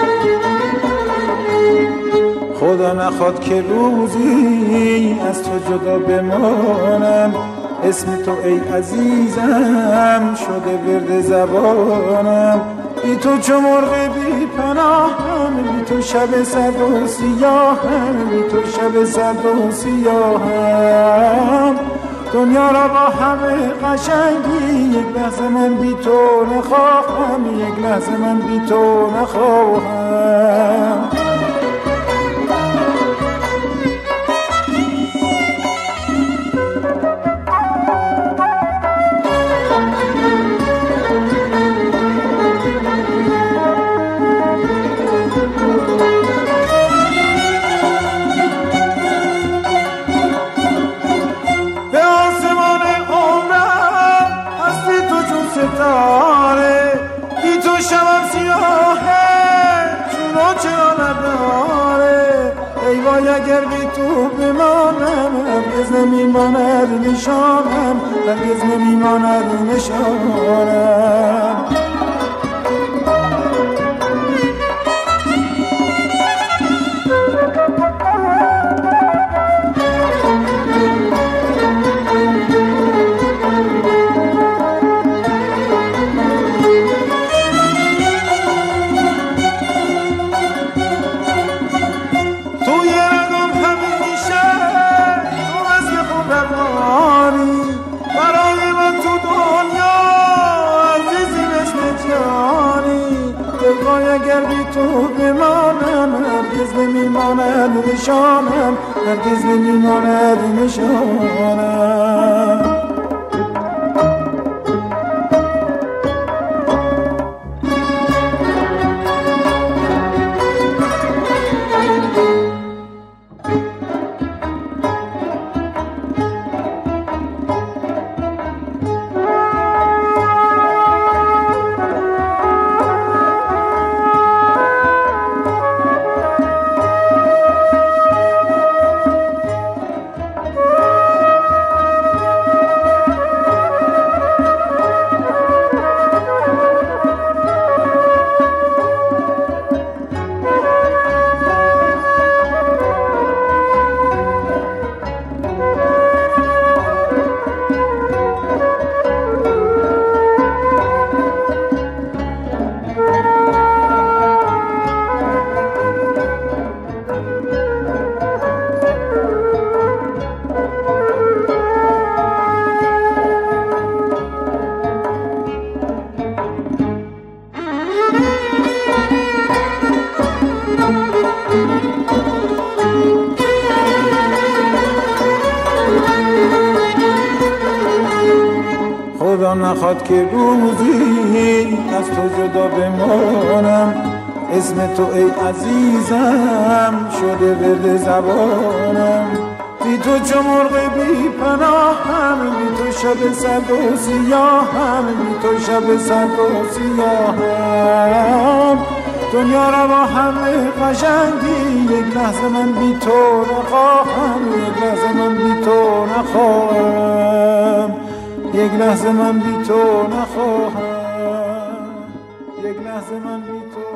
خدا نخواد که روزی از تو جدا بمانم، اسم تو ای عزیزم شده ورد زبانم. بی تو چو مرغ بی پناهم، بی تو شب سرد و سیاهم، بی تو شب سرد و سیاهم. دنیا را با همه قشنگی یک لحظه من بی تو نخواهم، یک لحظه من بی تو نخواهم. بی تو شبم سیاهه چونو چرا نداره. ای وای اگر بی تو بمانم، هرگز نمیماند نشانم، هرگز نمیماند نشانم. اگر بی تو بمانم، هرگز نمیماند نشانم، هرگز نمیماند نشانم. خدا نخواد که روزی از تو جدا بمانم، اسم تو ای عزیزم شده ورد زبانم. بی تو چو مرغ بی پناهم، بی تو شب سرد و سیاهم، بی تو شب سرد و سیاهم. دنیا را با همه قشنگی یک لحظه من بی تو نخواهم، یک لحظه من بی تو نخواهم، یک لحظه من بی تو نخواهم، یک لحظه من بی تو